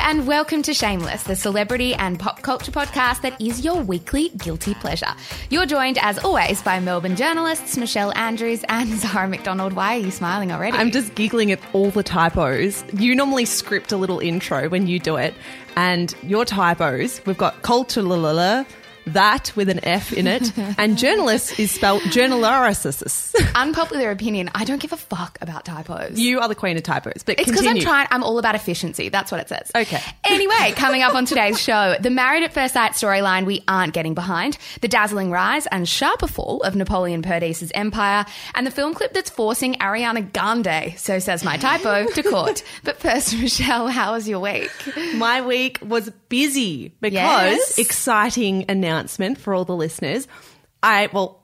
and welcome to Shameless, the celebrity and pop culture podcast that is your weekly guilty pleasure. You're joined, as always, by Melbourne journalists Michelle Andrews and Zara McDonald. Why are you smiling already? I'm just giggling at all the typos. You normally script a little intro when you do it, and your typos, we've got culture, that with an F in it, and journalist is spelled journalists. Unpopular opinion, I don't give a fuck about typos. You are the queen of typos, but it's because I'm all about efficiency. That's what it says. Okay. Anyway, coming up on today's show, the Married at First Sight storyline we aren't getting behind, the dazzling rise and sharper fall of Napoleon Perdis's empire, and the film clip that's forcing Ariana Grande, so says my typo, to court. But first, Michelle, how was your week? My week was busy because exciting announcement for all the listeners. I will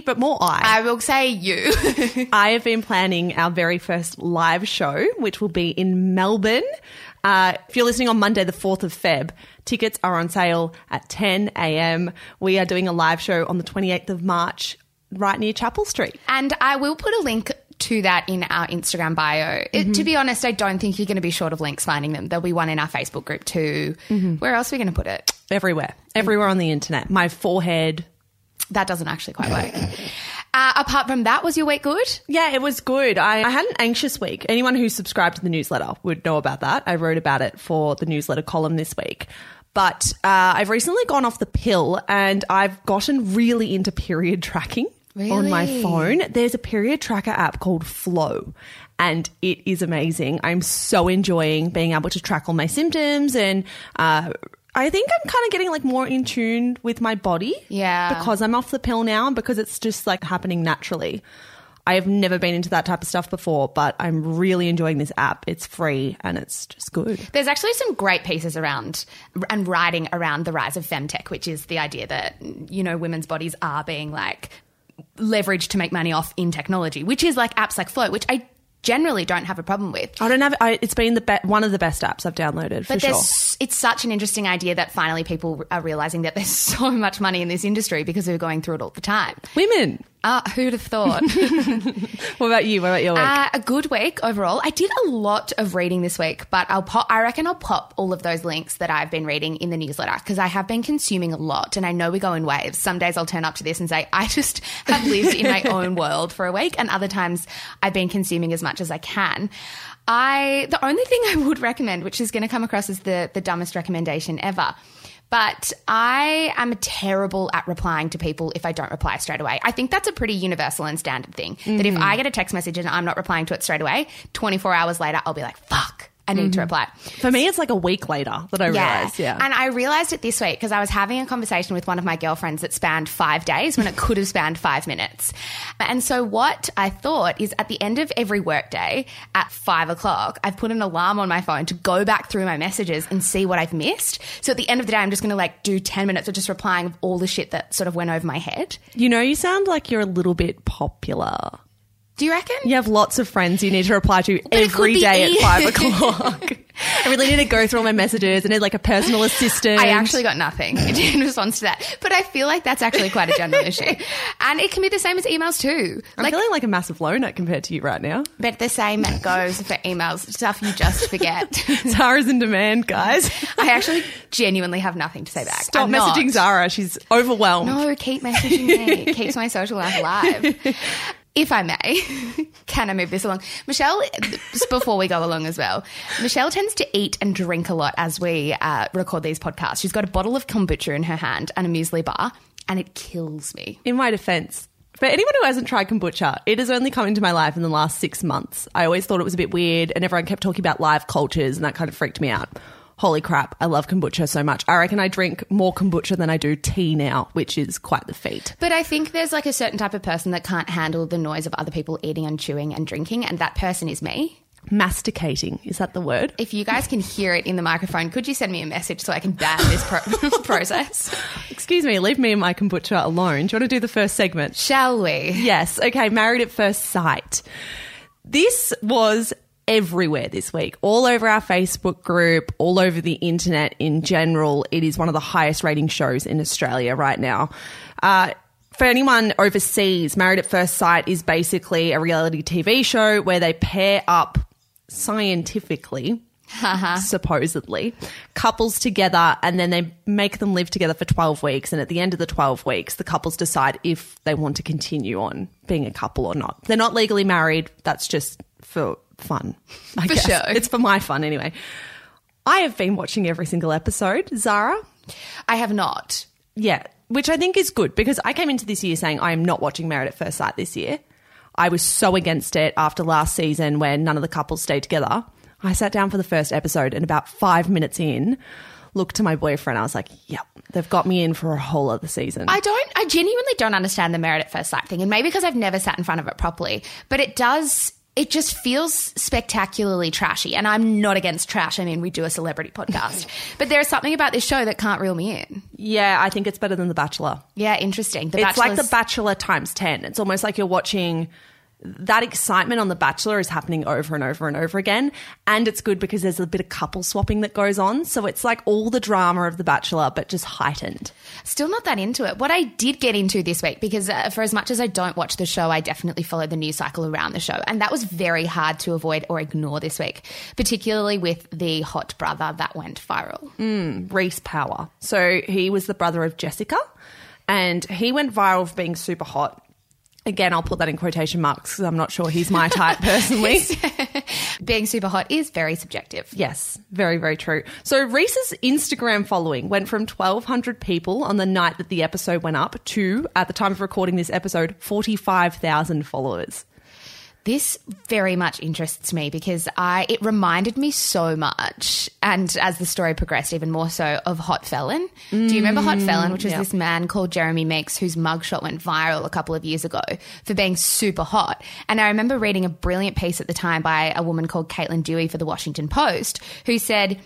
say you. I have been planning our very first live show, which will be in Melbourne. If you're listening on Monday, the 4th of Feb, tickets are on sale at 10 a.m. We are doing a live show on the 28th of March right near Chapel Street. And I will put a link to that in our Instagram bio. To be honest, I don't think you're going to be short of links finding them. There'll be one in our Facebook group too. Where else are we going to put it? Everywhere on the internet. My forehead. That doesn't actually quite work. Apart from that, was your week good? Yeah, it was good. I had an anxious week. Anyone who subscribed to the newsletter would know about that. I wrote about it for the newsletter column this week. But I've recently gone off the pill and I've gotten really into period tracking. Really? On my phone. There's a period tracker app called Flow, and it is amazing. I'm so enjoying being able to track all my symptoms, and I think I'm kind of getting like more in tune with my body. Yeah. Because I'm off the pill now and because it's just like happening naturally. I have never been into that type of stuff before, but I'm really enjoying this app. It's free and it's just good. There's actually some great pieces around and writing around the rise of femtech, which is the idea that, you know, women's bodies are being like leveraged to make money off in technology, which is like apps like Flow, which I generally don't have a problem with. It's been one of the best apps I've downloaded, for sure. It's such an interesting idea that finally people are realising that there's so much money in this industry because we're going through it all the time. Women. Who'd have thought? What about you? What about your week? A good week overall. I did a lot of reading this week, but I reckon I'll pop all of those links that I've been reading in the newsletter because I have been consuming a lot and I know we go in waves. Some days I'll turn up to this and say, I just have lived in my own world for a week, and other times I've been consuming as much as I can. The only thing I would recommend, which is going to come across as the dumbest recommendation ever, but I am terrible at replying to people if I don't reply straight away. I think that's a pretty universal and standard thing, that if I get a text message and I'm not replying to it straight away, 24 hours later, I'll be like, fuck, I need to reply. For me, it's like a week later that I realised. Yeah. And I realised it this week because I was having a conversation with one of my girlfriends that spanned 5 days when it could have spanned 5 minutes. And so what I thought is at the end of every workday at 5 o'clock, I've put an alarm on my phone to go back through my messages and see what I've missed. So at the end of the day, I'm just going to like do 10 minutes of just replying of all the shit that sort of went over my head. You know, you sound like you're a little bit popular. Do you reckon? You have lots of friends you need to reply to every day at 5 o'clock. I really need to go through all my messages. I need like a personal assistant. I actually got nothing in response to that. But I feel like that's actually quite a general issue. And it can be the same as emails too. I'm feeling like a massive loner compared to you right now. But the same goes for emails, stuff you just forget. Zara's in demand, guys. I actually genuinely have nothing to say back. Stop messaging Zara. She's overwhelmed. No, keep messaging me. It keeps my social life alive. If I may, can I move this along? Michelle, before we go along as well, Michelle tends to eat and drink a lot as we record these podcasts. She's got a bottle of kombucha in her hand and a muesli bar, and it kills me. In my defence, for anyone who hasn't tried kombucha, it has only come into my life in the last 6 months. I always thought it was a bit weird and everyone kept talking about live cultures and that kind of freaked me out. Holy crap, I love kombucha so much. I reckon I drink more kombucha than I do tea now, which is quite the feat. But I think there's like a certain type of person that can't handle the noise of other people eating and chewing and drinking, and that person is me. Masticating, is that the word? If you guys can hear it in the microphone, could you send me a message so I can ban this process? Excuse me, leave me and my kombucha alone. Do you want to do the first segment? Shall we? Yes. Okay, Married at First Sight. This was everywhere this week, all over our Facebook group, all over the internet in general. It is one of the highest rating shows in Australia right now. For anyone overseas, Married at First Sight is basically a reality TV show where they pair up scientifically supposedly, couples together, and then they make them live together for 12 weeks. And at the end of the 12 weeks, the couples decide if they want to continue on being a couple or not. They're not legally married. That's just for fun, I guess. Sure. It's for my fun anyway. I have been watching every single episode. Zara? I have not. Yeah, which I think is good because I came into this year saying I am not watching Married at First Sight this year. I was so against it after last season when none of the couples stayed together. I sat down for the first episode and about 5 minutes in, looked to my boyfriend. I was like, yep, they've got me in for a whole other season. I genuinely don't understand the Married at First Sight thing. And maybe because I've never sat in front of it properly, but it just feels spectacularly trashy. And I'm not against trash. I mean, we do a celebrity podcast. But there's something about this show that can't reel me in. Yeah, I think it's better than The Bachelor. Yeah, interesting. It's like The Bachelor times 10. It's almost like you're watching... That excitement on The Bachelor is happening over and over and over again. And it's good because there's a bit of couple swapping that goes on. So it's like all the drama of The Bachelor, but just heightened. Still not that into it. What I did get into this week, because for as much as I don't watch the show, I definitely follow the news cycle around the show. And that was very hard to avoid or ignore this week, particularly with the hot brother that went viral. Reese Power. So he was the brother of Jessica and he went viral for being super hot. Again, I'll put that in quotation marks because I'm not sure he's my type personally. Being super hot is very subjective. Yes, very, very true. So Reese's Instagram following went from 1,200 people on the night that the episode went up to, at the time of recording this episode, 45,000 followers. This very much interests me because it reminded me so much, and as the story progressed even more so, of Hot Felon. Do you remember Hot Felon, which was this man called Jeremy Meeks whose mugshot went viral a couple of years ago for being super hot? And I remember reading a brilliant piece at the time by a woman called Caitlin Dewey for the Washington Post who said...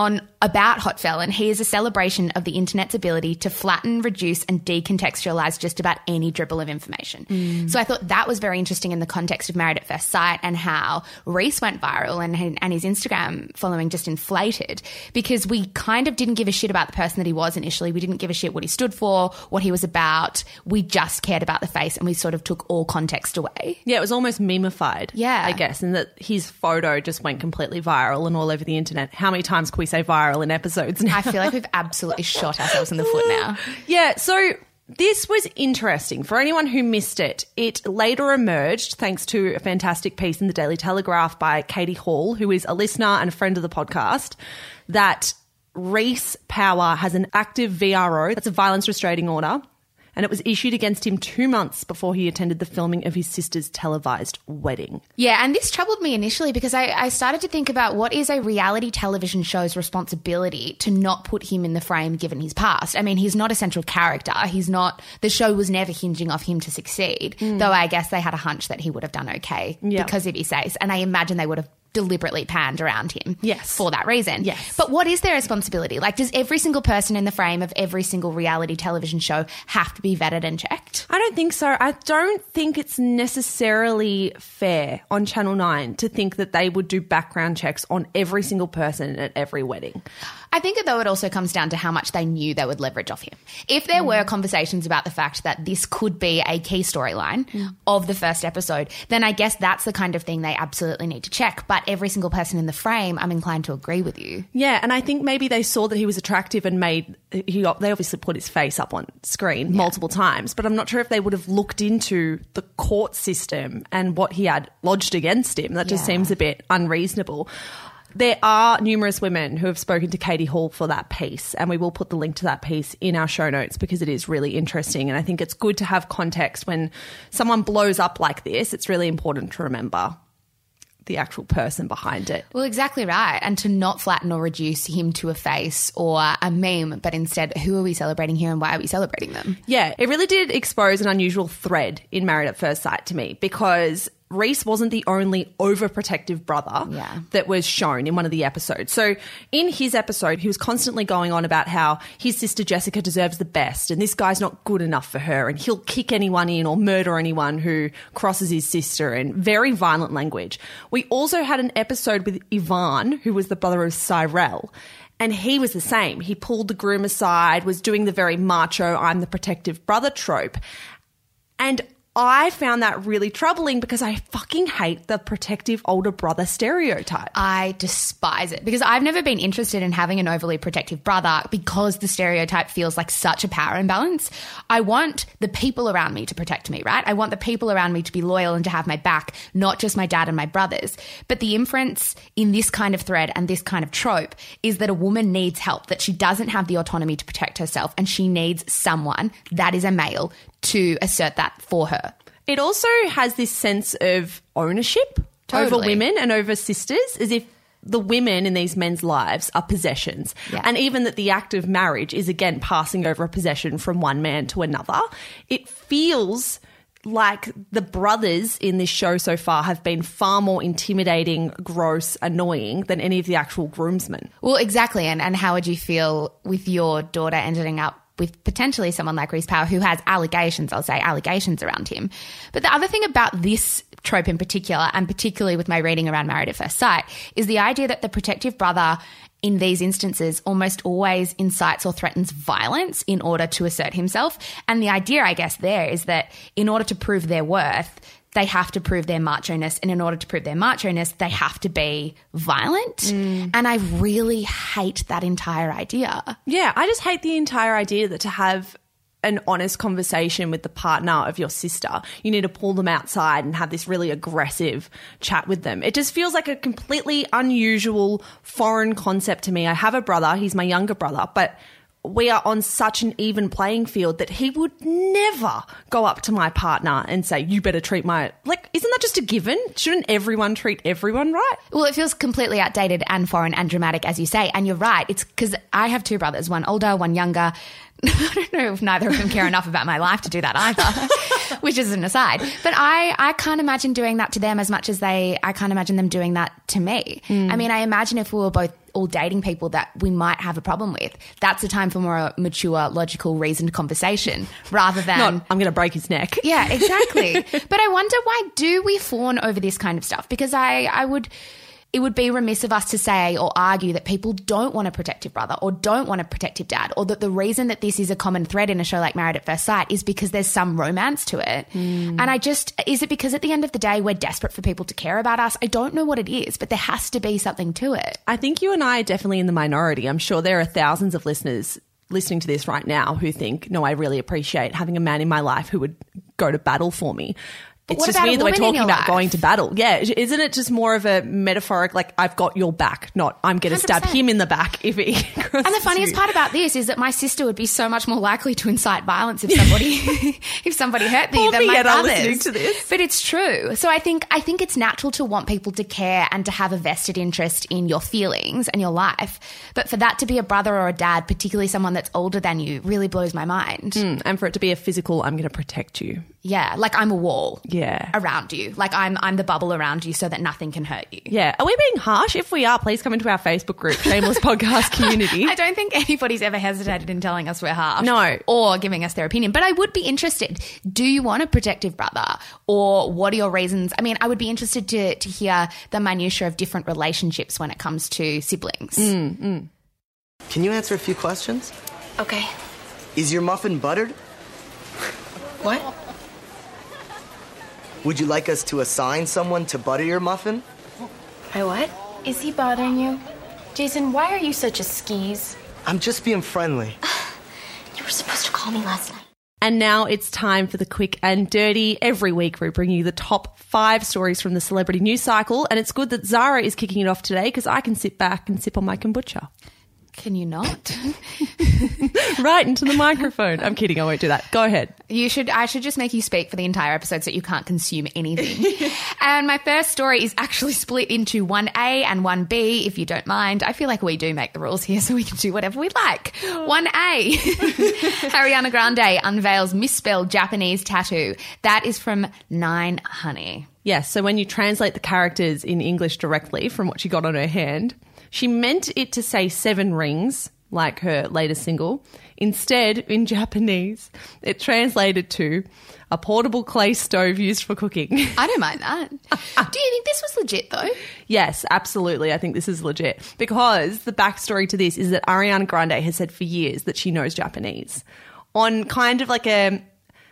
about Hot Felon, he is a celebration of the internet's ability to flatten, reduce and decontextualize just about any dribble of information. So I thought that was very interesting in the context of Married at First Sight and how Reese went viral and his Instagram following just inflated because we kind of didn't give a shit about the person that he was initially. We didn't give a shit what he stood for, what he was about. We just cared about the face and we sort of took all context away. Yeah, it was almost memified, yeah, I guess, and that his photo just went completely viral and all over the internet. How many times we say viral in episodes now? I feel like we've absolutely shot ourselves in the foot now. Yeah, so this was interesting. For anyone who missed it, it later emerged, thanks to a fantastic piece in the Daily Telegraph by Katie Hall, who is a listener and a friend of the podcast, that Reese Power has an active VRO, that's a violence restraining order, and it was issued against him 2 months before he attended the filming of his sister's televised wedding. Yeah, and this troubled me initially because I started to think about what is a reality television show's responsibility to not put him in the frame given his past. I mean, he's not a central character. The show was never hinging off him to succeed, though I guess they had a hunch that he would have done okay because of his face, and I imagine they would have deliberately panned around him for that reason. Yes. But what is their responsibility? Like, does every single person in the frame of every single reality television show have to be vetted and checked? I don't think so. I don't think it's necessarily fair on Channel 9 to think that they would do background checks on every single person at every wedding. I think, though, it also comes down to how much they knew they would leverage off him. If there were conversations about the fact that this could be a key storyline of the first episode, then I guess that's the kind of thing they absolutely need to check. But every single person in the frame, I'm inclined to agree with you. Yeah, and I think maybe they saw that he was attractive and they obviously put his face up on screen multiple times, but I'm not sure if they would have looked into the court system and what he had lodged against him. That just seems a bit unreasonable. There are numerous women who have spoken to Katie Hall for that piece, and we will put the link to that piece in our show notes because it is really interesting, and I think it's good to have context when someone blows up like this. It's really important to remember the actual person behind it. Well, exactly right. And to not flatten or reduce him to a face or a meme, but instead, who are we celebrating here and why are we celebrating them? Yeah, it really did expose an unusual thread in Married at First Sight to me because Reese wasn't the only overprotective brother that was shown in one of the episodes. So in his episode, he was constantly going on about how his sister Jessica deserves the best and this guy's not good enough for her and he'll kick anyone in or murder anyone who crosses his sister, and very violent language. We also had an episode with Ivan, who was the brother of Cyrell, and he was the same. He pulled the groom aside, was doing the very macho, I'm the protective brother trope. And I found that really troubling because I fucking hate the protective older brother stereotype. I despise it because I've never been interested in having an overly protective brother because the stereotype feels like such a power imbalance. I want the people around me to protect me, right? I want the people around me to be loyal and to have my back, not just my dad and my brothers. But the inference in this kind of thread and this kind of trope is that a woman needs help, that she doesn't have the autonomy to protect herself and she needs someone that is a male to assert that for her. It also has this sense of ownership over women and over sisters, as if the women in these men's lives are possessions. Yeah. And even that the act of marriage is, again, passing over a possession from one man to another. It feels like the brothers in this show so far have been far more intimidating, gross, annoying than any of the actual groomsmen. Well, exactly. And how would you feel with your daughter ending up with potentially someone like Rhys Power who has allegations around him? But the other thing about this trope in particular, and particularly with my reading around Married at First Sight, is the idea that the protective brother in these instances almost always incites or threatens violence in order to assert himself. And the idea, I guess, there is that in order to prove their worth, they have to prove their macho-ness. And in order to prove their macho-ness, they have to be violent. And I really hate that entire idea. Yeah, I just hate the entire idea that to have an honest conversation with the partner of your sister, you need to pull them outside and have this really aggressive chat with them. It just feels like a completely unusual, foreign concept to me. I have a brother, he's my younger brother, but we are on such an even playing field that he would never go up to my partner and say, you better treat my... Like, isn't that just a given? Shouldn't everyone treat everyone right? Well, it feels completely outdated and foreign and dramatic, as you say. And you're right. It's because I have two brothers, one older, one younger. I don't know if neither of them care enough about my life to do that either, which is an aside. But I can't imagine doing that to them as much as I can't imagine them doing that to me. I mean, I imagine if we were both all dating people that we might have a problem with, that's a time for more mature, logical, reasoned conversation rather than... Not, I'm going to break his neck. Yeah, exactly. But I wonder, why do we fawn over this kind of stuff? Because it would be remiss of us to say or argue that people don't want a protective brother or don't want a protective dad, or that the reason that this is a common thread in a show like Married at First Sight is because there's some romance to it. And is it because at the end of the day we're desperate for people to care about us? I don't know what it is, but there has to be something to it. I think you and I are definitely in the minority. I'm sure there are thousands of listeners listening to this right now who think, no, I really appreciate having a man in my life who would go to battle for me. It's just weird that we're talking about going to battle. Yeah. Isn't it just more of a metaphoric, like, I've got your back, not I'm going to stab him in the back if he crosses. And the funniest part about this is that my sister would be so much more likely to incite violence if somebody hurt me than my brothers. Listening to this. But it's true. So I think it's natural to want people to care and to have a vested interest in your feelings and your life. But for that to be a brother or a dad, particularly someone that's older than you, really blows my mind. And for it to be a physical, I'm going to protect you. Yeah, like I'm a wall. Yeah. Around you. Like I'm the bubble around you so that nothing can hurt you. Yeah. Are we being harsh? If we are, please come into our Facebook group, Shameless Podcast Community. I don't think anybody's ever hesitated in telling us we're harsh. No. Or giving us their opinion. But I would be interested. Do you want a protective brother? Or what are your reasons? I mean, I would be interested to hear the minutiae of different relationships when it comes to siblings. Can you answer a few questions? Okay. Is your muffin buttered? What? Would you like us to assign someone to butter your muffin? My what? Is he bothering you? Jason, why are you such a skis? I'm just being friendly. You were supposed to call me last night. And now it's time for the quick and dirty. Every week we bring you the top 5 stories from the celebrity news cycle, and it's good that Zara is kicking it off today because I can sit back and sip on my kombucha. Can you not? Right into the microphone. I'm kidding. I won't do that. Go ahead. I should just make you speak for the entire episode so you can't consume anything. And my first story is actually split into 1A and 1B, if you don't mind. I feel like we do make the rules here so we can do whatever we like. 1A. Ariana Grande unveils misspelled Japanese tattoo. That is from 9 Honey. Yes. So when you translate the characters in English directly from what she got on her hand, she meant it to say 7 rings, like her latest single. Instead, in Japanese, it translated to a portable clay stove used for cooking. I don't mind that. Do you think this was legit, though? Yes, absolutely. I think this is legit because the backstory to this is that Ariana Grande has said for years that she knows Japanese on kind of like a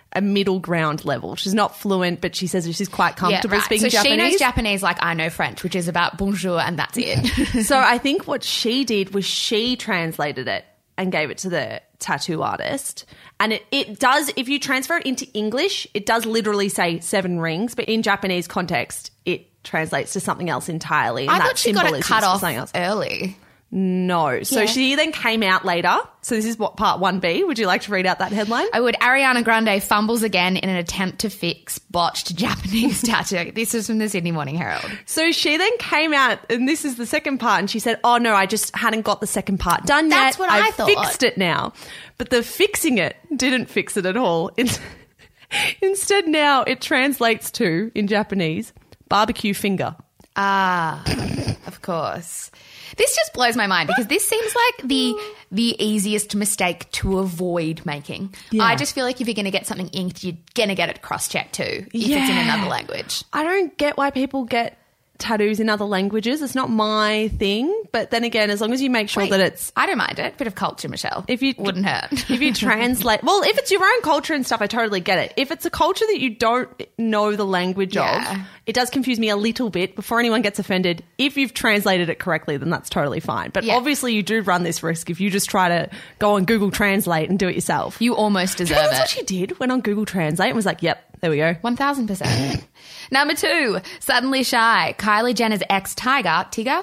a middle ground level. She's not fluent, but she says she's quite comfortable speaking Japanese. So she knows Japanese like I know French, which is about bonjour and that's it. So I think what she did was she translated it and gave it to the tattoo artist. And it does, if you transfer it into English, it does literally say 7 rings, but in Japanese context, it translates to something else entirely. And I thought she got it cut off early. No. So she then came out later. So this is what part 1B. Would you like to read out that headline? I would. Ariana Grande fumbles again in an attempt to fix botched Japanese tattoo. This is from the Sydney Morning Herald. So she then came out, and this is the second part, and she said, oh, no, I just hadn't got the second part done yet. That's what I thought. Fixed it now. But the fixing it didn't fix it at all. Instead now it translates to, in Japanese, barbecue finger. Ah, of course. This just blows my mind because this seems like the easiest mistake to avoid making. Yeah. I just feel like if you're going to get something inked, you're going to get it cross-checked too if it's in another language. I don't get why people get tattoos in other languages. It's not my thing. But then again, as long as you make sure that it's... I don't mind it. Bit of culture, Michelle. Wouldn't hurt. If you translate... Well, if it's your own culture and stuff, I totally get it. If it's a culture that you don't know the language of, it does confuse me a little bit. Before anyone gets offended, if you've translated it correctly, then that's totally fine. But obviously you do run this risk if you just try to go on Google Translate and do it yourself. You almost deserve it. That's what she did. Went on Google Translate and was like, yep, there we go. 1,000%. Number 2, suddenly shy. Kylie Jenner's ex-Tiger,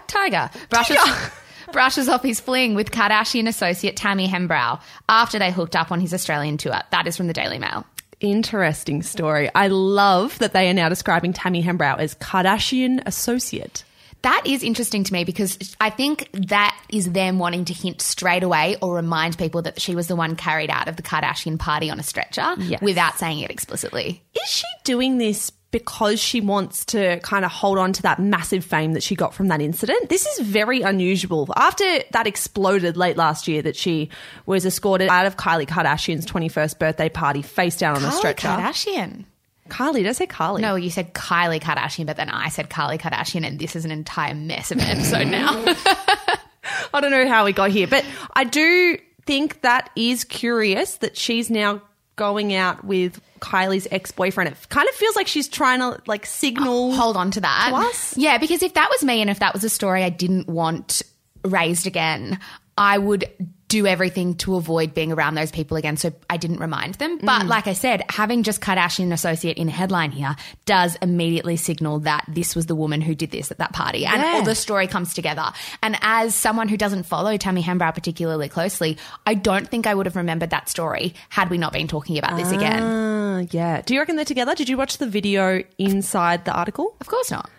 brushes off his fling with Kardashian associate Tammy Hembrow after they hooked up on his Australian tour. That is from the Daily Mail. Interesting story. I love that they are now describing Tammy Hembrow as Kardashian associate. That is interesting to me because I think that is them wanting to hint straight away or remind people that she was the one carried out of the Kardashian party on a stretcher without saying it explicitly. Is she doing this because she wants to kind of hold on to that massive fame that she got from that incident? This is very unusual. After that exploded late last year that she was escorted out of Kylie Kardashian's 21st birthday party face down on a stretcher. Kardashian. Kylie, did I say Kylie? No, you said Kylie Kardashian, but then I said Kylie Kardashian, and this is an entire mess of an episode now. I don't know how we got here, but I do think that is curious that she's now going out with Kylie's ex-boyfriend. It kind of feels like she's trying to like signal. Hold on to that. To us. Yeah, because if that was me and if that was a story I didn't want raised again, I would do everything to avoid being around those people again so I didn't remind them. But like I said, having just Kardashian associate in a headline here does immediately signal that this was the woman who did this at that party and all the story comes together. And as someone who doesn't follow Tammy Hembrow particularly closely, I don't think I would have remembered that story had we not been talking about this again. Yeah. Do you reckon they're together? Did you watch the video inside the article? Of course not.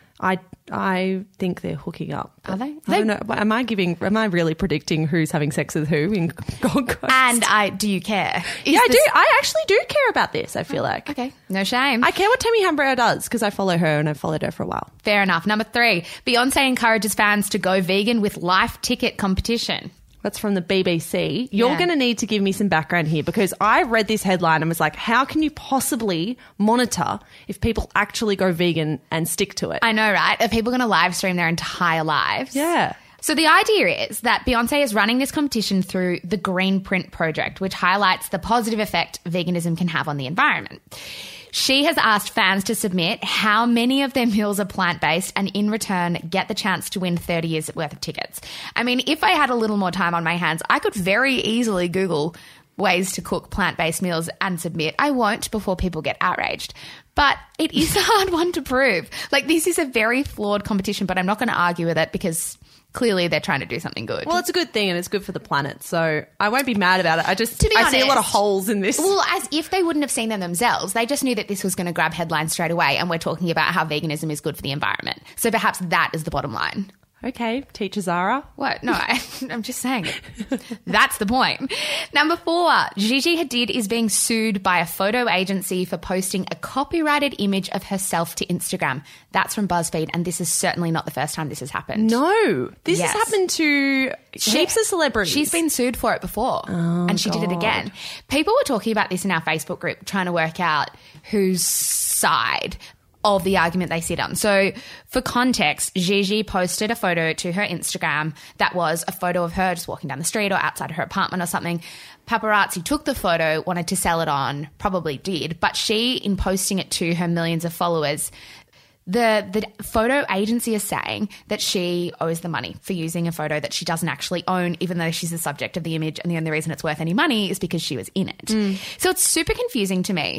I think they're hooking up. Are they? I don't know. Am I really predicting who's having sex with who in Gold Coast? And do you care? I do. I actually do care about this, I feel like. Okay. No shame. I care what Tammy Hembrow does because I follow her and I've followed her for a while. Fair enough. Number 3, Beyonce encourages fans to go vegan with life ticket competition. That's from the BBC. You're going to need to give me some background here because I read this headline and was like, how can you possibly monitor if people actually go vegan and stick to it? I know, right? Are people going to live stream their entire lives? Yeah. So the idea is that Beyonce is running this competition through the Green Print Project, which highlights the positive effect veganism can have on the environment. She has asked fans to submit how many of their meals are plant-based and in return get the chance to win 30 years worth of tickets. I mean, if I had a little more time on my hands, I could very easily Google ways to cook plant-based meals and submit. I won't before people get outraged. But it is a hard one to prove. Like, this is a very flawed competition, but I'm not going to argue with it because clearly they're trying to do something good. Well, it's a good thing and it's good for the planet, so I won't be mad about it. I see a lot of holes in this. Well, as if they wouldn't have seen them themselves. They just knew that this was going to grab headlines straight away, and we're talking about how veganism is good for the environment. So perhaps that is the bottom line. Okay, teacher Zara. What? No, I'm just saying. That's the point. Number 4, Gigi Hadid is being sued by a photo agency for posting a copyrighted image of herself to Instagram. That's from BuzzFeed, and this is certainly not the first time this has happened. No, this has happened to heaps of celebrities. She's been sued for it before, and she did it again. People were talking about this in our Facebook group, trying to work out whose side of the argument they sit on. So for context, Gigi posted a photo to her Instagram that was a photo of her just walking down the street or outside her apartment or something. Paparazzi took the photo, wanted to sell it on, probably did, but she, in posting it to her millions of followers, the photo agency is saying that she owes the money for using a photo that she doesn't actually own, even though she's the subject of the image, and the only reason it's worth any money is because she was in it. So it's super confusing to me.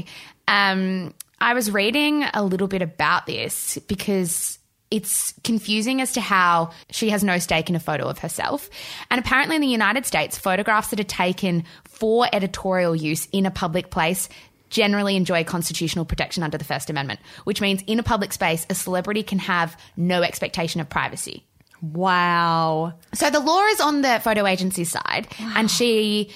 I was reading a little bit about this because it's confusing as to how she has no stake in a photo of herself. And apparently in the United States, photographs that are taken for editorial use in a public place generally enjoy constitutional protection under the First Amendment, which means in a public space, a celebrity can have no expectation of privacy. Wow. So the law is on the photo agency's side, and she,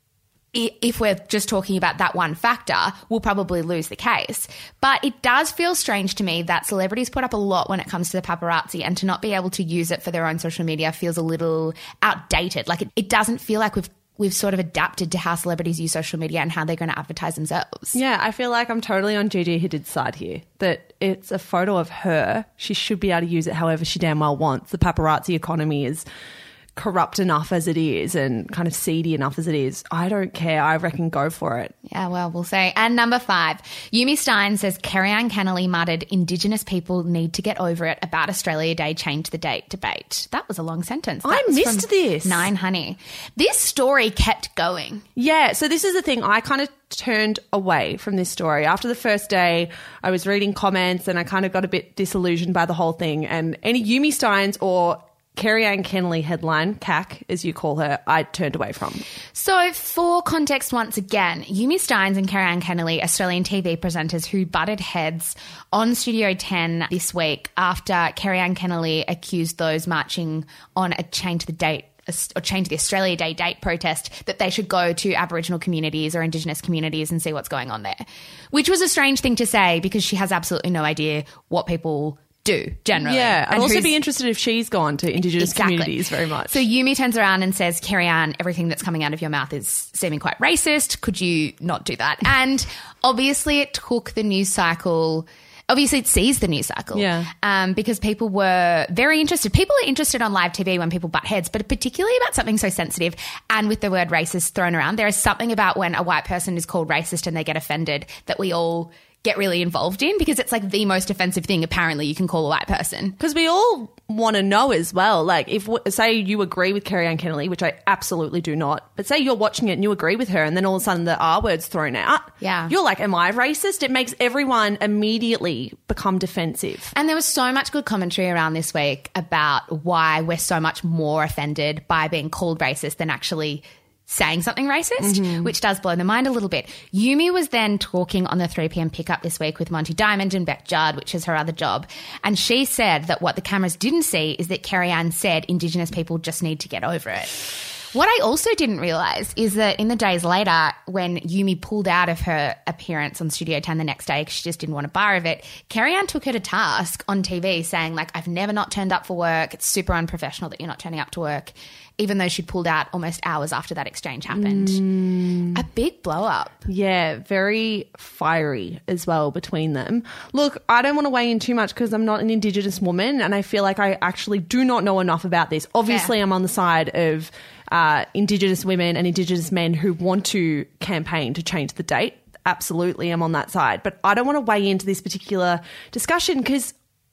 if we're just talking about that one factor, will probably lose the case. But it does feel strange to me that celebrities put up a lot when it comes to the paparazzi, and to not be able to use it for their own social media feels a little outdated. Like it doesn't feel like we've sort of adapted to how celebrities use social media and how they're going to advertise themselves. Yeah, I feel like I'm totally on Gigi Hadid's side here, that it's a photo of her. She should be able to use it however she damn well wants. The paparazzi economy is corrupt enough as it is and kind of seedy enough as it is. I don't care. I reckon go for it. Yeah, well, we'll see. And number 5, Yumi Stein says Kerri-Anne Kennerley muttered Indigenous people need to get over it about Australia Day change the date debate. That was a long sentence. I missed this. 9 Honey. This story kept going. Yeah, so this is the thing. I kind of turned away from this story. After the first day, I was reading comments and I kind of got a bit disillusioned by the whole thing. And any Yumi Steins or Kerri-Anne Kennerley headline, CAC, as you call her, I turned away from. So for context once again, Yumi Steins and Kerri-Anne Kennerley, Australian TV presenters who butted heads on Studio 10 this week after Kerri-Anne Kennerley accused those marching on a change the Australia Day date protest that they should go to Aboriginal communities or Indigenous communities and see what's going on there, which was a strange thing to say because she has absolutely no idea what people do generally. Yeah, I'd also be interested if she's gone to Indigenous communities very much. So Yumi turns around and says, Kerri-Anne, everything that's coming out of your mouth is seeming quite racist. Could you not do that? And obviously it took the news cycle. Obviously it seized the news cycle. Yeah. Because people were very interested. People are interested on live TV when people butt heads, but particularly about something so sensitive and with the word racist thrown around. There is something about when a white person is called racist and they get offended that we all get really involved in, because it's like the most offensive thing apparently you can call a white person. Because we all want to know as well, like if, say you agree with Kerri-Anne Kennerley, which I absolutely do not, but say you're watching it and you agree with her and then all of a sudden the R word's thrown out. Yeah. You're like, am I racist? It makes everyone immediately become defensive. And there was so much good commentary around this week about why we're so much more offended by being called racist than actually saying something racist, which does blow the mind a little bit. Yumi was then talking on the 3 p.m. pickup this week with Monty Diamond and Beck Judd, which is her other job. And she said that what the cameras didn't see is that Kerri-Anne said Indigenous people just need to get over it. What I also didn't realise is that in the days later, when Yumi pulled out of her appearance on Studio 10 the next day because she just didn't want a bar of it, Kerri-Anne took her to task on TV saying, like, I've never not turned up for work. It's super unprofessional that you're not turning up to work, even though she'd pulled out almost hours after that exchange happened. A big blow up. Yeah, very fiery as well between them. Look, I don't want to weigh in too much because I'm not an Indigenous woman and I feel like I actually do not know enough about this. Obviously, I'm on the side of Indigenous women and Indigenous men who want to campaign to change the date. Absolutely, I'm on that side. But I don't want to weigh into this particular discussion because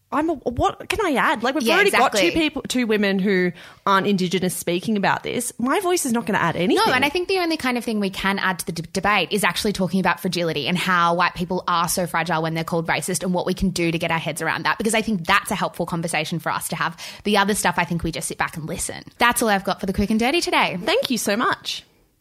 what can I add? Like, we've already got two women who aren't Indigenous speaking about this. My voice is not going to add anything. No, and I think the only kind of thing we can add to the debate is actually talking about fragility and how white people are so fragile when they're called racist and what we can do to get our heads around that, because I think that's a helpful conversation for us to have. The other stuff, I think we just sit back and listen. That's all I've got for the Quick and Dirty today. Thank you so much.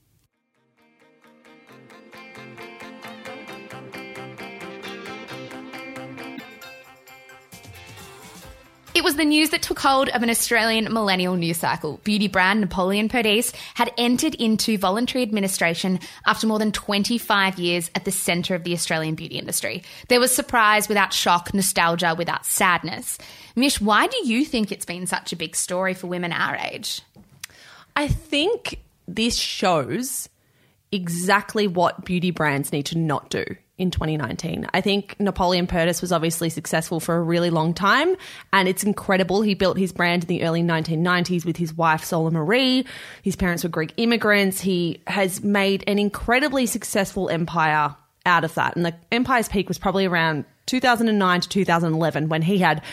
It was the news that took hold of an Australian millennial news cycle. Beauty brand Napoleon Perdis had entered into voluntary administration after more than 25 years at the centre of the Australian beauty industry. There was surprise without shock, nostalgia without sadness. Mish, why do you think it's been such a big story for women our age? I think this shows exactly what beauty brands need to not do in 2019. I think Napoleon Purtis was obviously successful for a really long time, and it's incredible. He built his brand in the early 1990s with his wife, Sola Marie. His parents were Greek immigrants. He has made an incredibly successful empire out of that. And the empire's peak was probably around 2009 to 2011 when he had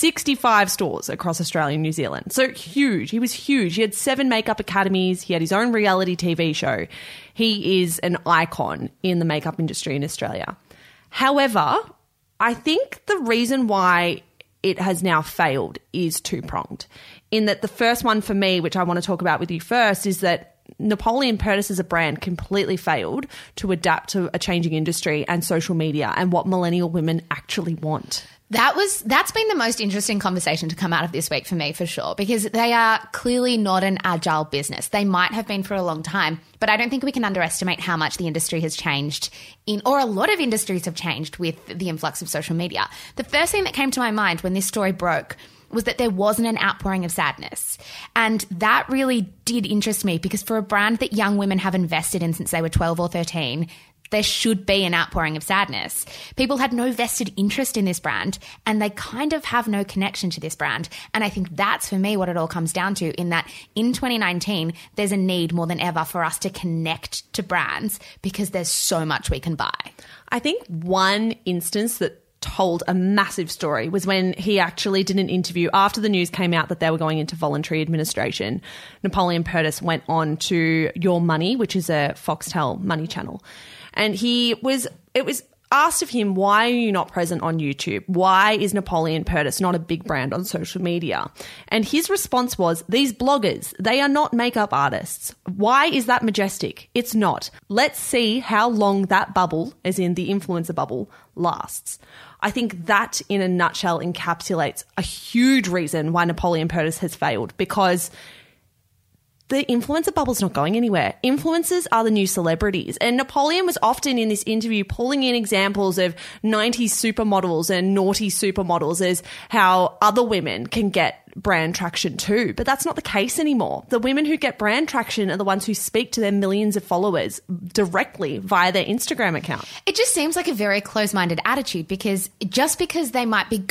65 stores across Australia and New Zealand. So huge. He was huge. He had 7 makeup academies. He had his own reality TV show. He is an icon in the makeup industry in Australia. However, I think the reason why it has now failed is two-pronged. In that the first one for me, which I want to talk about with you first, is that Napoleon Purtis as a brand completely failed to adapt to a changing industry and social media and what millennial women actually want. That's been the most interesting conversation to come out of this week for me, for sure, because they are clearly not an agile business. They might have been for a long time, but I don't think we can underestimate how much the industry has changed or a lot of industries have changed with the influx of social media. The first thing that came to my mind when this story broke was that there wasn't an outpouring of sadness. And that really did interest me, because for a brand that young women have invested in since they were 12 or 13, there should be an outpouring of sadness. People had no vested interest in this brand, and they kind of have no connection to this brand. And I think that's, for me, what it all comes down to, in that in 2019, there's a need more than ever for us to connect to brands because there's so much we can buy. I think one instance that told a massive story was when he actually did an interview after the news came out that they were going into voluntary administration. Napoleon Purtis went on to Your Money, which is a Foxtel money channel. And it was asked of him, why are you not present on YouTube? Why is Napoleon Purtis not a big brand on social media? And his response was, these bloggers, they are not makeup artists. Why is that majestic? It's not. Let's see how long that bubble, as in the influencer bubble, lasts. I think that in a nutshell encapsulates a huge reason why Napoleon Purtis has failed, because the influencer bubble's not going anywhere. Influencers are the new celebrities. And Napoleon was often in this interview pulling in examples of 90s supermodels and naughty supermodels as how other women can get brand traction too. But that's not the case anymore. The women who get brand traction are the ones who speak to their millions of followers directly via their Instagram account. It just seems like a very close-minded attitude, because just because they might be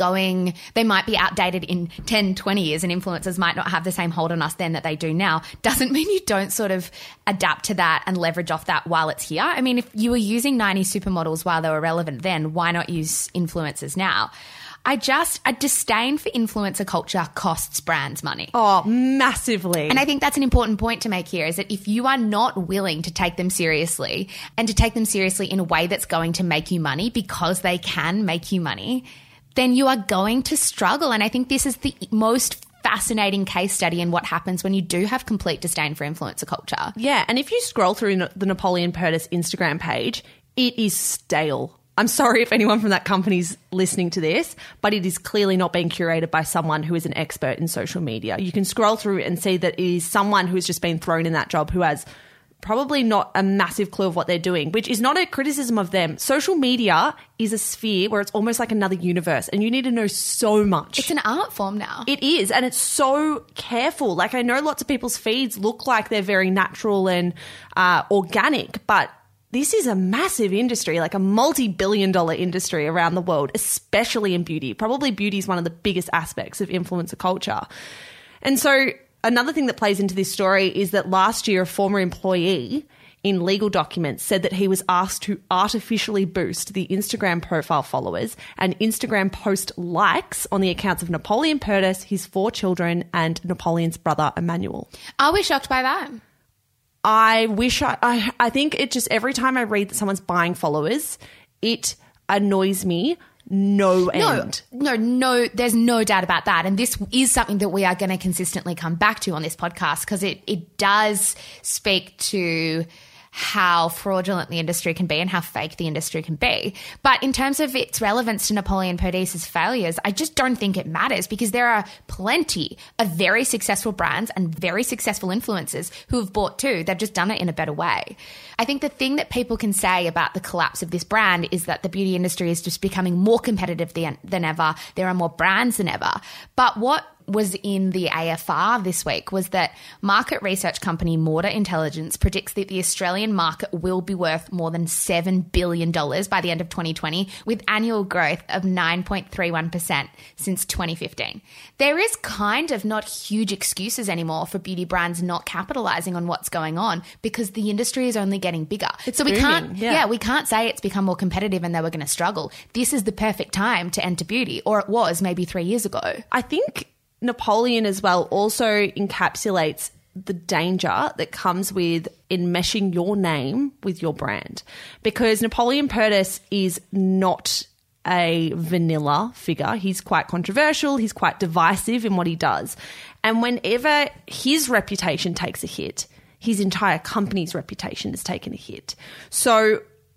outdated in 10, 20 years, and influencers might not have the same hold on us then that they do now, doesn't mean you don't sort of adapt to that and leverage off that while it's here. I mean, if you were using 90s supermodels while they were relevant then, why not use influencers now? A disdain for influencer culture costs brands money. Oh, massively. And I think that's an important point to make here, is that if you are not willing to take them seriously, and to take them seriously in a way that's going to make you money because they can make you money, then you are going to struggle. And I think this is the most fascinating case study in what happens when you do have complete disdain for influencer culture. Yeah, and if you scroll through the Napoleon Purtis Instagram page, it is stale. I'm sorry if anyone from that company's listening to this, but it is clearly not being curated by someone who is an expert in social media. You can scroll through and see that it is someone who has just been thrown in that job who has probably not a massive clue of what they're doing, which is not a criticism of them. Social media is a sphere where it's almost like another universe, and you need to know so much. It's an art form now. It is, and it's so careful. Like, I know lots of people's feeds look like they're very natural and organic, but this is a massive industry, like a multi-billion-dollar industry around the world, especially in beauty. Probably beauty is one of the biggest aspects of influencer culture. And so another thing that plays into this story is that last year a former employee in legal documents said that he was asked to artificially boost the Instagram profile followers and Instagram post likes on the accounts of Napoleon Purtis, his 4 children, and Napoleon's brother, Emmanuel. Are we shocked by that? I wish I think it just, every time I read that someone's buying followers, it annoys me no end. No, there's no doubt about that. And this is something that we are going to consistently come back to on this podcast, because it does speak to how fraudulent the industry can be and how fake the industry can be. But in terms of its relevance to Napoleon Purtis's failures, I just don't think it matters, because there are plenty of very successful brands and very successful influencers who have bought too. They've just done it in a better way. I think the thing that people can say about the collapse of this brand is that the beauty industry is just becoming more competitive than ever. There are more brands than ever. But what was in the AFR this week was that market research company Mortar Intelligence predicts that the Australian market will be worth more than $7 billion by the end of 2020, with annual growth of 9.31% since 2015. There is kind of not huge excuses anymore for beauty brands not capitalizing on what's going on because the industry is only getting bigger. So we can't say it's become more competitive and they were going to struggle. This is the perfect time to enter beauty, or it was maybe 3 years ago. I think Napoleon as well also encapsulates the danger that comes with enmeshing your name with your brand, because Napoleon Purtis is not a vanilla figure. He's quite controversial. He's quite divisive in what he does. And whenever his reputation takes a hit, his entire company's reputation has taken a hit. So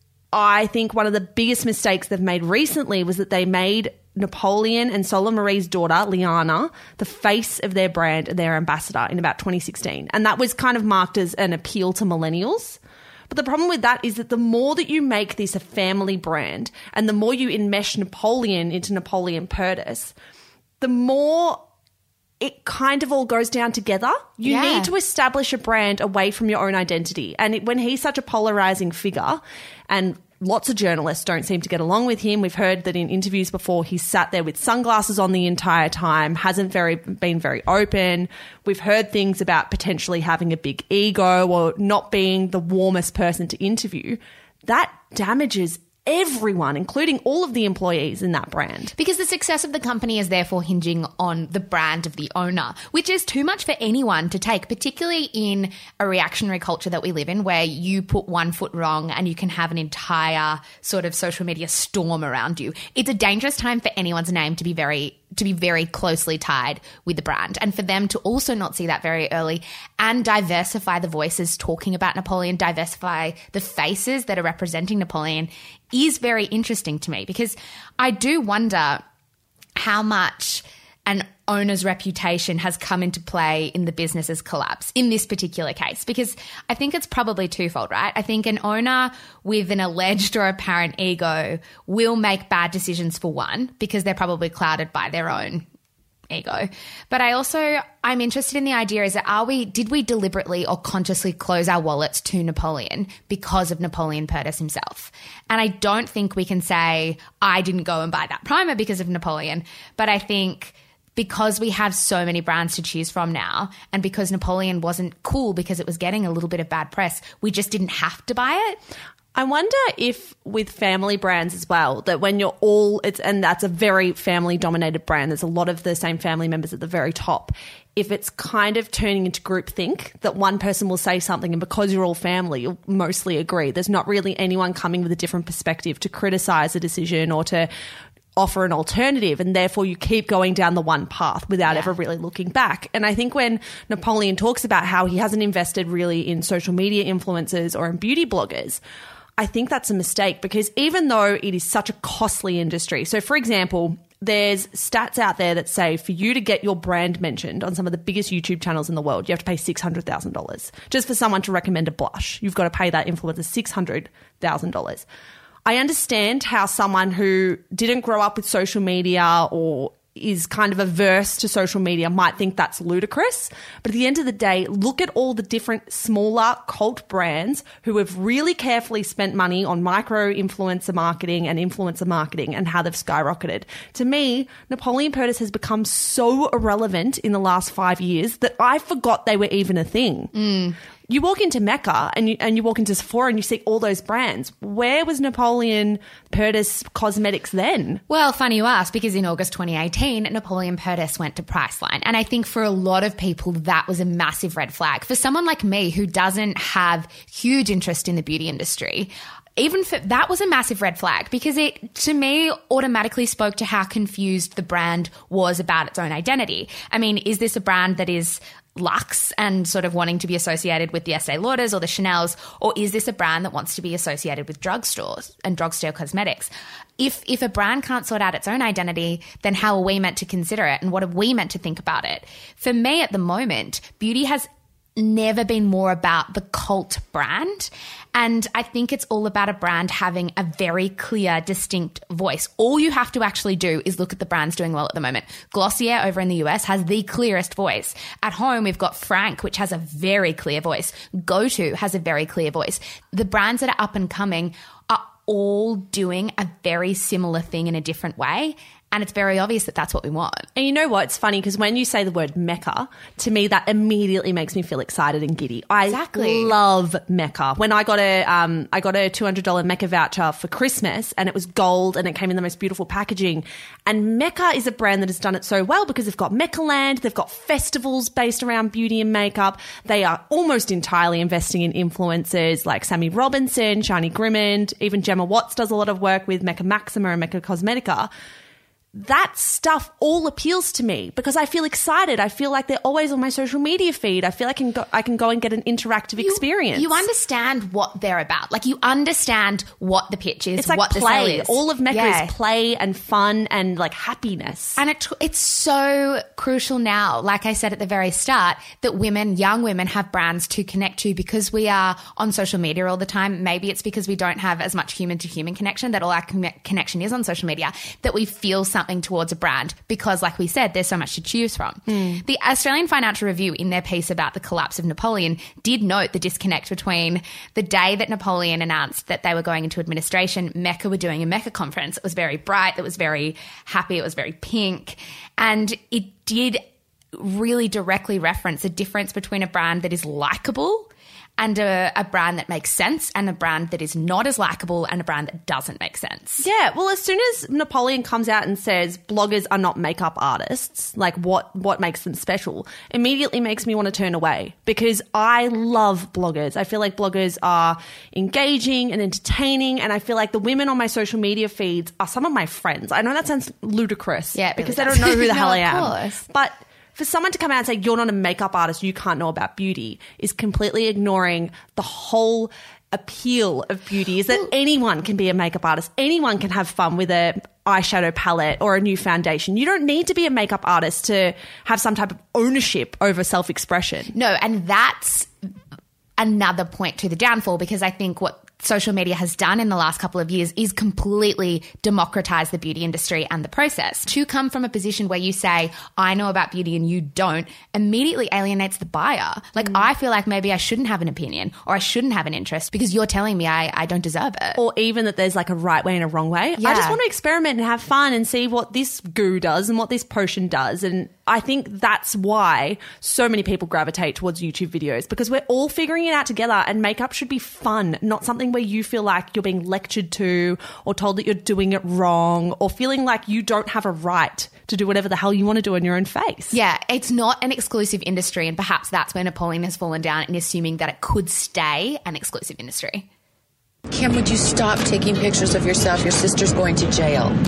I think one of the biggest mistakes they've made recently was that they made Napoleon and Sola Marie's daughter, Liana, the face of their brand and their ambassador in about 2016. And that was kind of marked as an appeal to millennials. But the problem with that is that the more that you make this a family brand and the more you enmesh Napoleon into Napoleon Purtis, the more it kind of all goes down together. You need to establish a brand away from your own identity. And when he's such a polarizing figure, and lots of journalists don't seem to get along with him. We've heard that in interviews before he's sat there with sunglasses on the entire time, hasn't been very open. We've heard things about potentially having a big ego or not being the warmest person to interview. That damages everyone, including all of the employees in that brand. Because the success of the company is therefore hinging on the brand of the owner, which is too much for anyone to take, particularly in a reactionary culture that we live in, where you put one foot wrong and you can have an entire sort of social media storm around you. It's a dangerous time for anyone's name to be very closely tied with the brand, and for them to also not see that very early and diversify the voices talking about Napoleon, diversify the faces that are representing Napoleon is very interesting to me, because I do wonder how much an owner's reputation has come into play in the business's collapse in this particular case, because I think it's probably twofold, right? I think an owner with an alleged or apparent ego will make bad decisions, for one, because they're probably clouded by their own ego. But I'm interested in the idea is that did we deliberately or consciously close our wallets to Napoleon because of Napoleon Purtis himself? And I don't think we can say, I didn't go and buy that primer because of Napoleon. But I think because we have so many brands to choose from now, and because Napoleon wasn't cool because it was getting a little bit of bad press, we just didn't have to buy it. I wonder if with family brands as well, that when you're and that's a very family dominated brand, there's a lot of the same family members at the very top. If it's kind of turning into groupthink, that one person will say something and because you're all family, you'll mostly agree. There's not really anyone coming with a different perspective to criticize a decision or to offer an alternative, and therefore you keep going down the one path without ever really looking back. And I think when Napoleon talks about how he hasn't invested really in social media influencers or in beauty bloggers, I think that's a mistake, because even though it is such a costly industry, so for example, there's stats out there that say for you to get your brand mentioned on some of the biggest YouTube channels in the world, you have to pay $600,000. Just for someone to recommend a blush, you've got to pay that influencer $600,000. I understand how someone who didn't grow up with social media or is kind of averse to social media might think that's ludicrous. But at the end of the day, look at all the different smaller cult brands who have really carefully spent money on micro-influencer marketing and how they've skyrocketed. To me, Napoleon Purtis has become so irrelevant in the last 5 years that I forgot they were even a thing. You walk into Mecca and you walk into Sephora and you see all those brands. Where was Napoleon Purtis Cosmetics then? Well, funny you ask, because in August 2018, Napoleon Purtis went to Priceline. And I think for a lot of people, that was a massive red flag. For someone like me who doesn't have huge interest in the beauty industry, that was a massive red flag, because it, to me, automatically spoke to how confused the brand was about its own identity. I mean, is this a brand that is luxe and sort of wanting to be associated with the Estee Lauders or the Chanels, or is this a brand that wants to be associated with drugstores and drugstore cosmetics? If a brand can't sort out its own identity, then how are we meant to consider it, and what are we meant to think about it? For me at the moment, beauty has never been more about the cult brand. And I think it's all about a brand having a very clear, distinct voice. All you have to actually do is look at the brands doing well at the moment. Glossier over in the US has the clearest voice. At home, we've got Frank, which has a very clear voice. GoTo has a very clear voice. The brands that are up and coming are all doing a very similar thing in a different way. And it's very obvious that that's what we want. And you know what? It's funny because when you say the word Mecca, to me that immediately makes me feel excited and giddy. I love Mecca. When I got a $200 Mecca voucher for Christmas, and it was gold and it came in the most beautiful packaging. And Mecca is a brand that has done it so well because they've got Mecca Land, they've got festivals based around beauty and makeup. They are almost entirely investing in influencers like Sammy Robinson, Shani Grimmond, even Gemma Watts does a lot of work with Mecca Maxima and Mecca Cosmetica. That stuff all appeals to me because I feel excited. I feel like they're always on my social media feed. I feel I can go and get an interactive experience. You understand what they're about. Like you understand what the pitch is, it's like what play. The sell is. All of Mecca is play and fun and like happiness. And it's so crucial now, like I said at the very start, that young women have brands to connect to because we are on social media all the time. Maybe it's because we don't have as much human-to-human connection, that all our connection is on social media, that we feel something towards a brand because, like we said, there's so much to choose from. The Australian Financial Review, in their piece about the collapse of Napoleon, did note the disconnect between the day that Napoleon announced that they were going into administration. Mecca were doing a Mecca conference. It was very bright. It was very happy. It was very pink. And it did really directly reference a difference between a brand that is likable and a brand that makes sense, and a brand that is not as likable, and a brand that doesn't make sense. Yeah, well, as soon as Napoleon comes out and says bloggers are not makeup artists, like what makes them special, immediately makes me want to turn away because I love bloggers. I feel like bloggers are engaging and entertaining, and I feel like the women on my social media feeds are some of my friends. I know that sounds ludicrous because they don't know who the hell I am. But for someone to come out and say, you're not a makeup artist, you can't know about beauty, is completely ignoring the whole appeal of beauty, is that anyone can be a makeup artist. Anyone can have fun with a eyeshadow palette or a new foundation. You don't need to be a makeup artist to have some type of ownership over self-expression. No, and that's another point to the downfall, because I think what social media has done in the last couple of years is completely democratize the beauty industry and the process. To come from a position where you say, I know about beauty and you don't, immediately alienates the buyer. Like, I feel like maybe I shouldn't have an opinion or I shouldn't have an interest because you're telling me I don't deserve it. Or even that there's like a right way and a wrong way. Yeah. I just want to experiment and have fun and see what this goo does and what this potion does. And I think that's why so many people gravitate towards YouTube videos, because we're all figuring it out together, and makeup should be fun, not something where you feel like you're being lectured to or told that you're doing it wrong or feeling like you don't have a right to do whatever the hell you want to do on your own face. Yeah, it's not an exclusive industry, and perhaps that's where Napoleon has fallen down in assuming that it could stay an exclusive industry. Kim, would you stop taking pictures of yourself? Your sister's going to jail.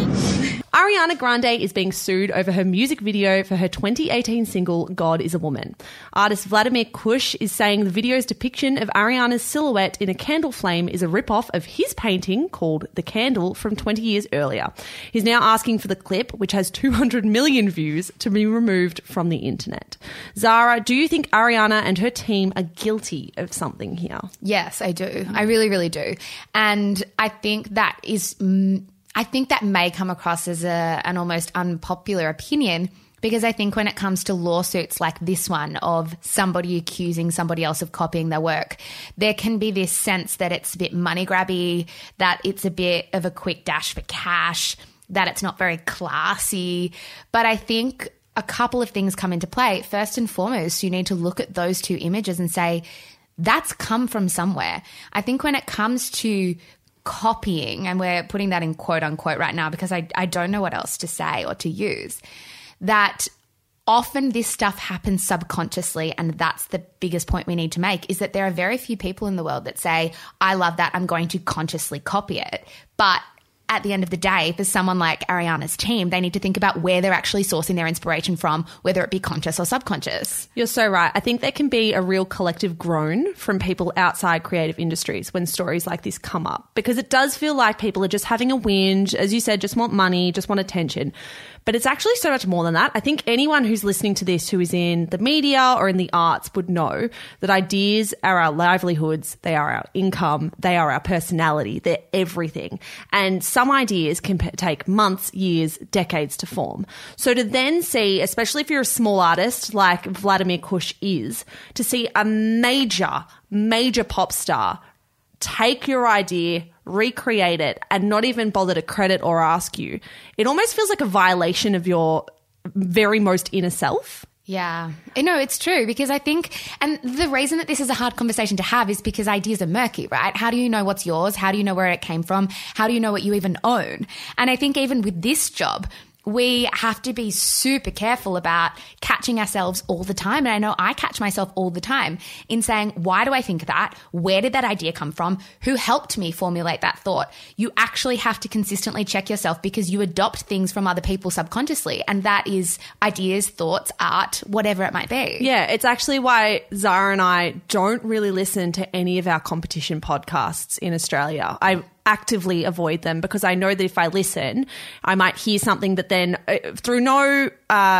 Ariana Grande is being sued over her music video for her 2018 single, God is a Woman. Artist Vladimir Kush is saying the video's depiction of Ariana's silhouette in a candle flame is a rip-off of his painting called The Candle from 20 years earlier. He's now asking for the clip, which has 200 million views, to be removed from the internet. Zara, do you think Ariana and her team are guilty of something here? Yes, I do. I really, really do. And I think that may come across as an almost unpopular opinion, because I think when it comes to lawsuits like this one of somebody accusing somebody else of copying their work, there can be this sense that it's a bit money grabby, that it's a bit of a quick dash for cash, that it's not very classy. But I think a couple of things come into play. First and foremost, you need to look at those two images and say, that's come from somewhere. I think when it comes to copying, and we're putting that in quote unquote right now because I don't know what else to say or to use, that often this stuff happens subconsciously, and that's the biggest point we need to make, is that there are very few people in the world that say, I love that, I'm going to consciously copy it. But at the end of the day, for someone like Ariana's team, they need to think about where they're actually sourcing their inspiration from, whether it be conscious or subconscious. You're so right. I think there can be a real collective groan from people outside creative industries when stories like this come up, because it does feel like people are just having a whinge, as you said, just want money, just want attention. But it's actually so much more than that. I think anyone who's listening to this who is in the media or in the arts would know that ideas are our livelihoods, they are our income, they are our personality, they're everything. And some ideas can take months, years, decades to form. So to then see, especially if you're a small artist like Vladimir Kush is, to see a major pop star take your idea, recreate it, and not even bother to credit or ask you, it almost feels like a violation of your very most inner self. Yeah. No, it's true, because I think, and the reason that this is a hard conversation to have is because ideas are murky, right? How do you know what's yours? How do you know where it came from? How do you know what you even own? And I think even with this job, we have to be super careful about catching ourselves all the time. And I know I catch myself all the time in saying, why do I think that? Where did that idea come from? Who helped me formulate that thought? You actually have to consistently check yourself, because you adopt things from other people subconsciously. And that is ideas, thoughts, art, whatever it might be. Yeah, it's actually why Zara and I don't really listen to any of our competition podcasts in Australia. I actively avoid them, because I know that if I listen, I might hear something that then through no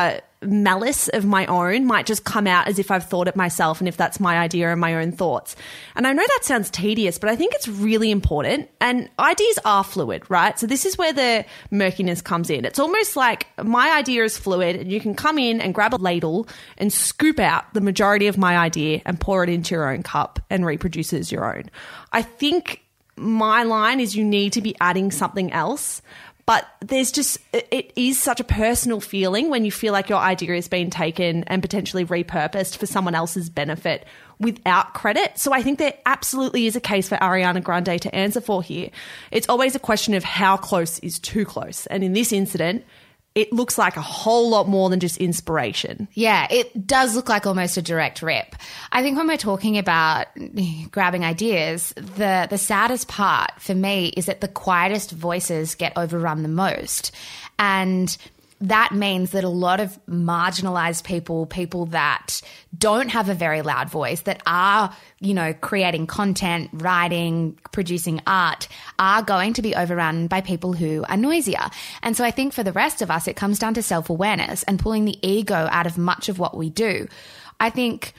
malice of my own might just come out as if I've thought it myself, and if that's my idea and my own thoughts. And I know that sounds tedious, but I think it's really important. And ideas are fluid, right? So this is where the murkiness comes in. It's almost like my idea is fluid, and you can come in and grab a ladle and scoop out the majority of my idea and pour it into your own cup and reproduce it as your own. I think my line is you need to be adding something else, but there's just, it is such a personal feeling when you feel like your idea is being taken and potentially repurposed for someone else's benefit without credit. So I think there absolutely is a case for Ariana Grande to answer for here. It's always a question of how close is too close. And in this incident, it looks like a whole lot more than just inspiration. Yeah, it does look like almost a direct rip. I think when we're talking about grabbing ideas, the saddest part for me is that the quietest voices get overrun the most. And that means that a lot of marginalized people that don't have a very loud voice, that are, creating content, writing, producing art, are going to be overrun by people who are noisier. And so I think for the rest of us, it comes down to self-awareness and pulling the ego out of much of what we do. I think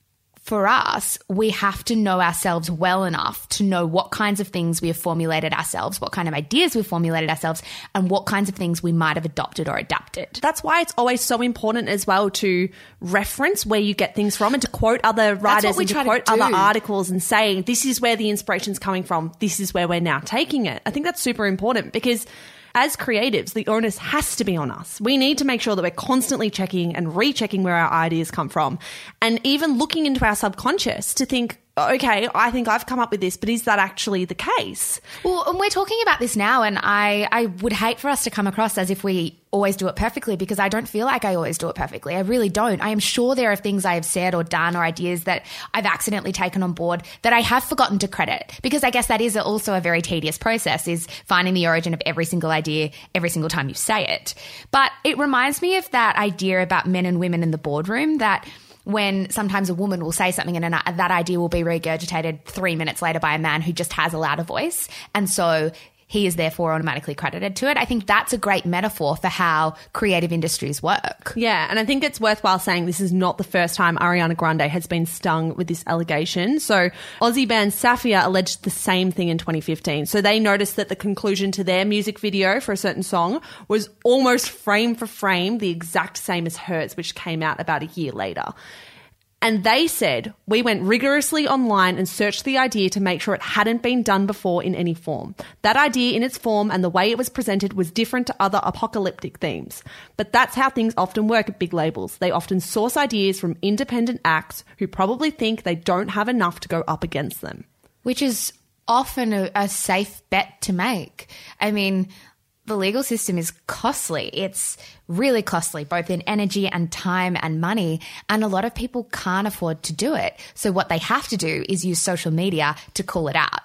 for us, we have to know ourselves well enough to know what kinds of things we have formulated ourselves, what kind of ideas we've formulated ourselves, and what kinds of things we might have adopted or adapted. That's why it's always so important as well to reference where you get things from and to quote other writers and to quote other articles and say, this is where the inspiration's coming from, this is where we're now taking it. I think that's super important, because as creatives, the onus has to be on us. We need to make sure that we're constantly checking and rechecking where our ideas come from, and even looking into our subconscious to think, okay, I think I've come up with this, but is that actually the case? Well, and we're talking about this now, and I would hate for us to come across as if we always do it perfectly, because I don't feel like I always do it perfectly. I really don't. I am sure there are things I have said or done or ideas that I've accidentally taken on board that I have forgotten to credit, because I guess that is also a very tedious process, is finding the origin of every single idea every single time you say it. But it reminds me of that idea about men and women in the boardroom, that when sometimes a woman will say something and that idea will be regurgitated 3 minutes later by a man who just has a louder voice. And so he is therefore automatically credited to it. I think that's a great metaphor for how creative industries work. Yeah, and I think it's worthwhile saying this is not the first time Ariana Grande has been stung with this allegation. So Aussie band Safia alleged the same thing in 2015. So they noticed that the conclusion to their music video for a certain song was almost frame for frame the exact same as hers, which came out about a year later. And they said, we went rigorously online and searched the idea to make sure it hadn't been done before in any form. That idea in its form and the way it was presented was different to other apocalyptic themes. But that's how things often work at big labels. They often source ideas from independent acts who probably think they don't have enough to go up against them. Which is often a safe bet to make. I mean, the legal system is costly. It's really costly, both in energy and time and money. And a lot of people can't afford to do it. So what they have to do is use social media to call it out.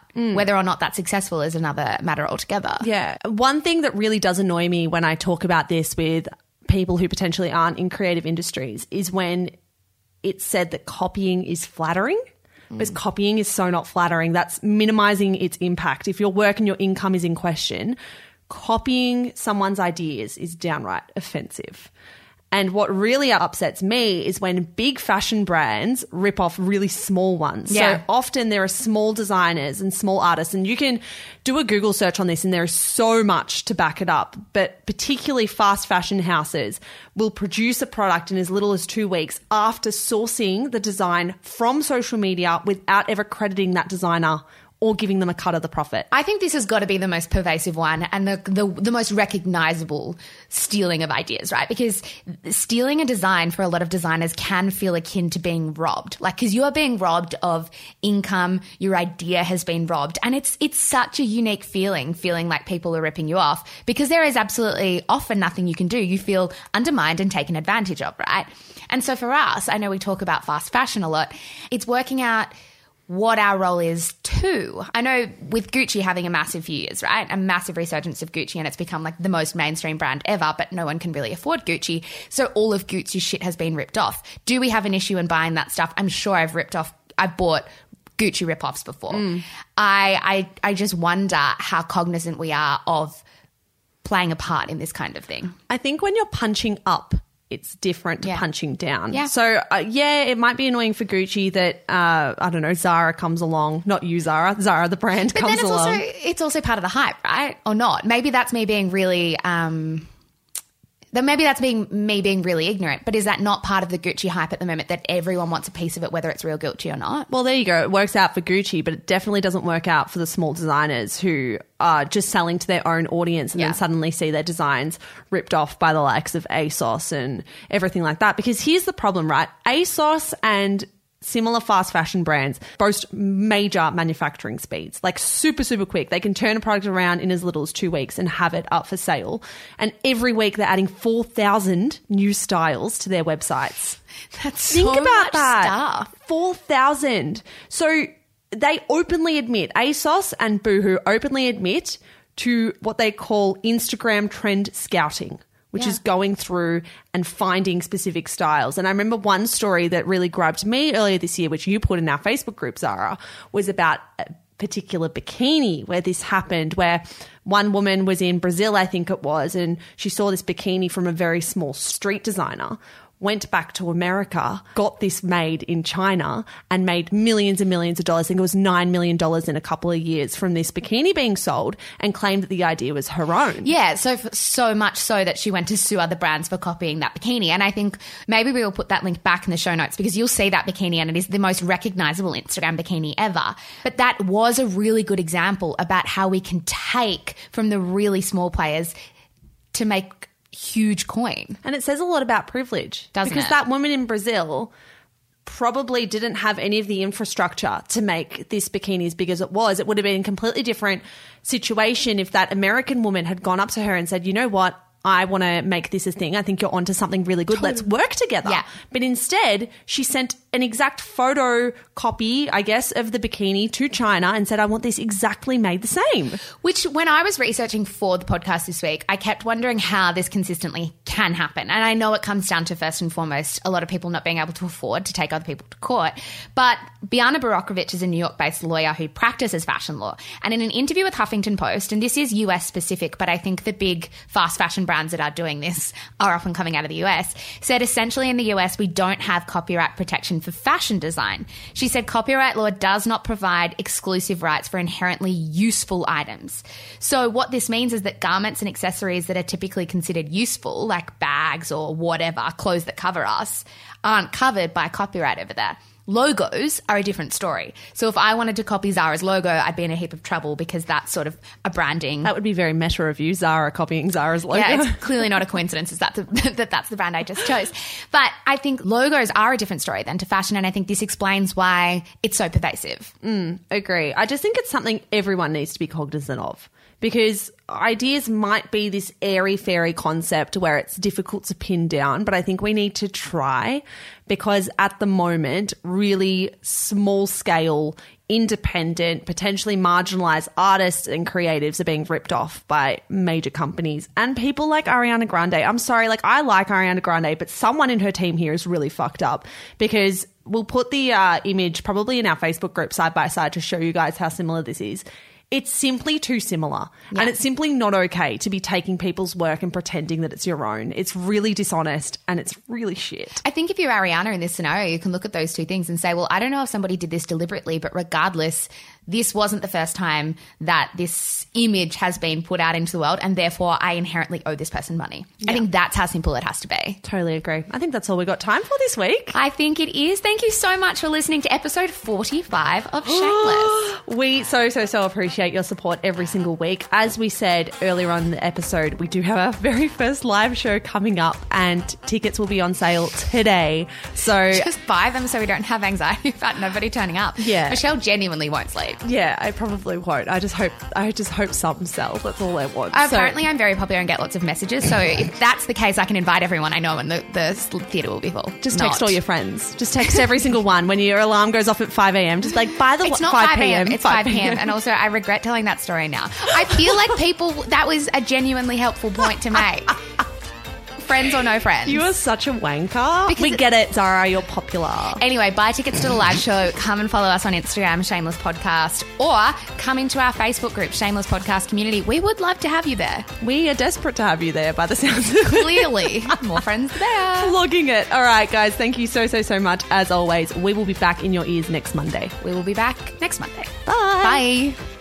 Whether or not that's successful is another matter altogether. Yeah. One thing that really does annoy me when I talk about this with people who potentially aren't in creative industries is when it's said that copying is flattering. Because copying is so not flattering. That's minimizing its impact. If your work and your income is in question, copying someone's ideas is downright offensive. And what really upsets me is when big fashion brands rip off really small ones. Yeah. So often there are small designers and small artists, and you can do a Google search on this and there is so much to back it up. But particularly fast fashion houses will produce a product in as little as 2 weeks after sourcing the design from social media without ever crediting that designer or giving them a cut of the profit. I think this has got to be the most pervasive one and the most recognizable stealing of ideas, right? Because stealing a design for a lot of designers can feel akin to being robbed. Like, because you are being robbed of income, your idea has been robbed. And it's such a unique feeling like people are ripping you off, because there is absolutely often nothing you can do. You feel undermined and taken advantage of, right? And so for us, I know we talk about fast fashion a lot. It's working out what our role is too. I know with Gucci having a massive few years, right? A massive resurgence of Gucci, and it's become like the most mainstream brand ever, but no one can really afford Gucci. So all of Gucci's shit has been ripped off. Do we have an issue in buying that stuff? I'm sure I've bought Gucci rip-offs before. I just wonder how cognizant we are of playing a part in this kind of thing. I think when you're punching up, it's different to punching down. Yeah. So, it might be annoying for Gucci that, I don't know, Zara comes along. Not you, Zara. Zara, the brand, but comes then along. It's also part of the hype, right? Or not. Maybe that's me being really... maybe that's me being really ignorant, but is that not part of the Gucci hype at the moment, that everyone wants a piece of it, whether it's real Gucci or not? Well, there you go. It works out for Gucci, but it definitely doesn't work out for the small designers who are just selling to their own audience and then suddenly see their designs ripped off by the likes of ASOS and everything like that. Because here's the problem, right? ASOS and similar fast fashion brands boast major manufacturing speeds, like super, super quick. They can turn a product around in as little as 2 weeks and have it up for sale. And every week they're adding 4,000 new styles to their websites. That's Think so about much that. stuff. 4,000. So they openly admit, ASOS and Boohoo openly admit to what they call Instagram trend scouting, which is going through and finding specific styles. And I remember one story that really grabbed me earlier this year, which you put in our Facebook group, Zara, was about a particular bikini where this happened, where one woman was in Brazil, I think it was, and she saw this bikini from a very small street designer, went back to America, got this made in China and made millions and millions of dollars. I think it was $9 million in a couple of years from this bikini being sold, and claimed that the idea was her own. Yeah, so much so that she went to sue other brands for copying that bikini. And I think maybe we will put that link back in the show notes, because you'll see that bikini and it is the most recognizable Instagram bikini ever. But that was a really good example about how we can take from the really small players to make huge coin. And it says a lot about privilege. Doesn't because it? That woman in Brazil probably didn't have any of the infrastructure to make this bikini as big as it was. It would have been a completely different situation if that American woman had gone up to her and said, you know what, I want to make this a thing. I think you're onto something really good. Let's work together. Yeah. But instead, she sent an exact photo copy, I guess, of the bikini to China and said, I want this exactly made the same. Which, when I was researching for the podcast this week, I kept wondering how this consistently can happen. And I know it comes down to, first and foremost, a lot of people not being able to afford to take other people to court. But Biana Borokovich is a New York-based lawyer who practices fashion law. And in an interview with Huffington Post, and this is US specific, but I think the big fast fashion brands that are doing this are often coming out of the US, said essentially in the US we don't have copyright protection for fashion design. She said copyright law does not provide exclusive rights for inherently useful items. So what this means is that garments and accessories that are typically considered useful, like bags or whatever, clothes that cover us, aren't covered by copyright over there. Logos are a different story. So if I wanted to copy Zara's logo, I'd be in a heap of trouble, because that's sort of a branding. That would be very meta of you, Zara copying Zara's logo. Yeah, it's clearly not a coincidence that that's the brand I just chose. But I think logos are a different story than to fashion, and I think this explains why it's so pervasive. Agree. I just think it's something everyone needs to be cognizant of, because ideas might be this airy-fairy concept where it's difficult to pin down, but I think we need to try, because at the moment, really small-scale, independent, potentially marginalized artists and creatives are being ripped off by major companies and people like Ariana Grande. I'm sorry, like, I like Ariana Grande, but someone in her team here is really fucked up, because we'll put the image probably in our Facebook group side by side to show you guys how similar this is. It's simply too similar. Yeah. And it's simply not okay to be taking people's work and pretending that it's your own. It's really dishonest and it's really shit. I think if you're Ariana in this scenario, you can look at those two things and say, well, I don't know if somebody did this deliberately, but regardless, this wasn't the first time that this image has been put out into the world, and therefore I inherently owe this person money. Yeah. I think that's how simple it has to be. Totally agree. I think that's all we've got time for this week. I think it is. Thank you so much for listening to episode 45 of Shameless. We so appreciate your support every single week. As we said earlier on in the episode, we do have our very first live show coming up, and tickets will be on sale today. So just buy them so we don't have anxiety about nobody turning up. Yeah. Michelle genuinely won't sleep. Yeah, I probably won't. I just hope some sell. That's all I want. Apparently I'm very popular and get lots of messages. So if that's the case, I can invite everyone I know and the theatre will be full. Just text all your friends. Just text every single one when your alarm goes off at 5 a.m. Just like, by the way, it's not 5 p.m. It's 5 p.m. And also, I regret telling that story now. I feel like that was a genuinely helpful point to make. Friends or no friends. You are such a wanker. Because we get it, Zara. You're popular. Anyway, buy tickets to the live show. Come and follow us on Instagram, Shameless Podcast, or come into our Facebook group, Shameless Podcast Community. We would love to have you there. We are desperate to have you there, by the sounds of it. Clearly. More friends there. Logging it. All right, guys. Thank you so much. As always, we will be back in your ears next Monday. We will be back next Monday. Bye. Bye.